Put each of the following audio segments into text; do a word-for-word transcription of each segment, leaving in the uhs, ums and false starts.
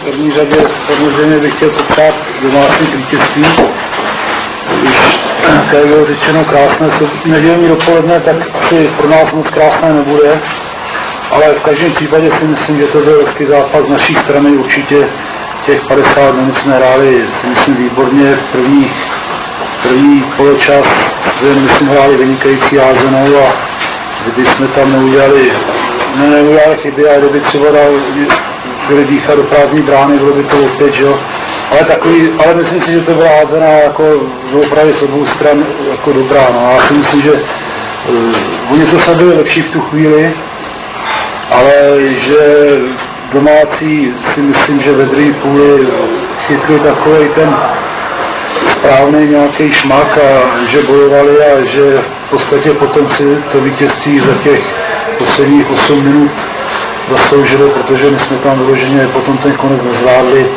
první řadě samozřejmě bych chtěl popřát domácí vítězství. Když tady bylo řečeno krásné, nedělní dopoledne, tak asi pro nás moc krásné nebude, ale v každém případě si myslím, že to byl hezký zápas z naší strany. Určitě těch padesát minut jsme hráli, si myslím, výborně. V první, první poločas jsme, myslím, hráli vynikající házenou a kdyby jsme tam neudělali, ne, neudělali chyby, a kdyby třeba dal, byli dýchat do prázdní brány, bylo by to opět, že jo. Ale takový, ale myslím si, že to byla házená jako opravdu z obou stran jako dobrá, no. Já si myslím, že uh, oni to se byli lepší v tu chvíli, ale že domácí si myslím, že ve druhé půli chytli takový ten správný nějaký šmak a že bojovali a že v podstatě potom si to vítězství za těch posledních osm minut zasloužili, protože my jsme tam vyloženě potom ten konec nezvládli.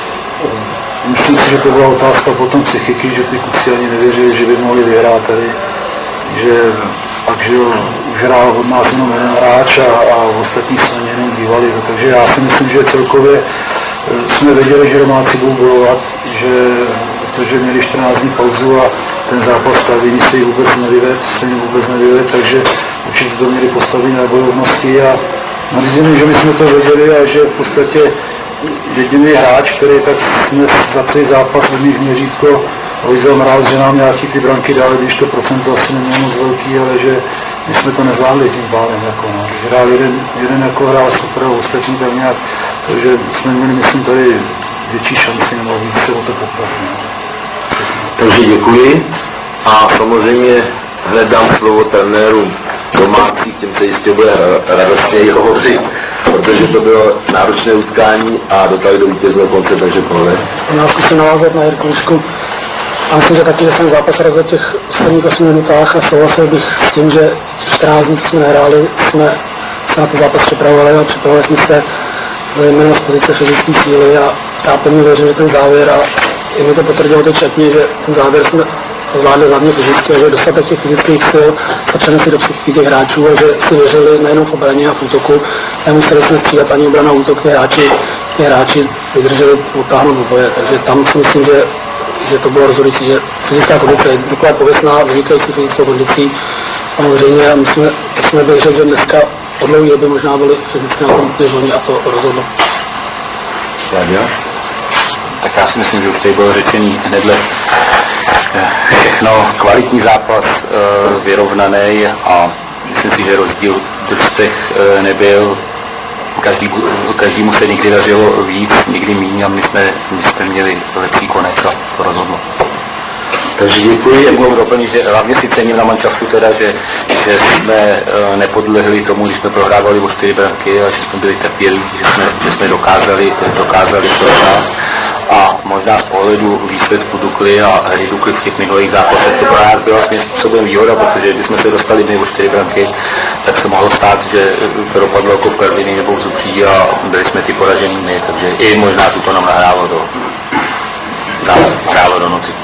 Myslím si, že to byla otázka potom psychiky, že ty kluci ani nevěřili, že by mohli vyhrát tady, že pak, že už hrál od nás jenom jeden hráč a, a ostatní jsme jenom bývali, takže já si myslím, že celkově jsme věděli, že domácí budou bojovat, že, protože měli čtrnáct dní pauzu a ten zápas stavění se jí vůbec nevyved, se jí vůbec nevyved, takže určitě to měli postavit na bojovnosti a nařízení, že my jsme to věděli a že v podstatě jediný hráč, který tak jsme za celý zápas v nich měřítko Vojzel Mráz, že nám nějaký ty branky dali, když to procento asi nemělo moc velký, ale že my jsme to nezvládli tím pádem, jako no. Že hrál jeden, jeden jako hrál super a ostatní tak nějak, takže jsme měli, myslím, tady větší šanci nebo víc se o to popravit. Takže děkuji a samozřejmě hned dám slovo trenérům domácí, těm se jistě bude radostněji hovořit, protože to bylo náročné utkání a dotali do vítězného konce, takže tohle. Já zkusím navázat na Jirkušku. A myslím, že taky, že jsem zápas za těch posledních osmi minutách a souhlasil bych s tím, že čtrnáct dní jsme nehráli, jsme se na ten zápas připravovali a připravovali jsme se zejména z pozice fyzické síly a já pevně věřím, že ten závěr a i mi to potvrdilo teď četně, že ten závěr jsme zvládli hlavně fyzicky a že dostatek těch fyzických sil a přenesli do psychiky těch hráčů a že si věřili nejenom v obraně a v útoku, nemuseli jsme střídat ani obrana útok, ty hráči, ty hráči vydrželi utáhnout do boje, takže tam si myslím, že že to bylo rozhodující, že fyzická kondice je taková pověstná, vynikající fyzickou kondicí. Samozřejmě a my jsme, jsme byli řekli, že dneska od dlouhé doby možná byli fyzicky na tom než a to rozhodlo. Tak já si myslím, že už tady bylo řečený hnedle všechno, kvalitní zápas, vyrovnaný a myslím si, že rozdíl v družstvech nebyl. Každý, každému se někdy dařilo víc, někdy méně a my jsme, my jsme měli lepší konec a to rozhodlo. Takže děkuji. Jak mohu doplnit, že hlavně si cením na manšaftu teda, že, že jsme uh, nepodlehli tomu, když jsme prohrávali o čtyři branky a že jsme byli trpěliví, že jsme, že jsme dokázali, dokázali to a možná z pohledu výsledku Dukly a hry Dukly v těch minulých zápasech to pro nás byla svým způsobem výhoda, protože když jsme se dostali my o čtyři branky, tak se mohlo stát, že to dopadlo jako v Karviní nebo v Zubří a byli jsme ty poražený my, takže i možná si to nám nahrálo do, nahrálo do noci.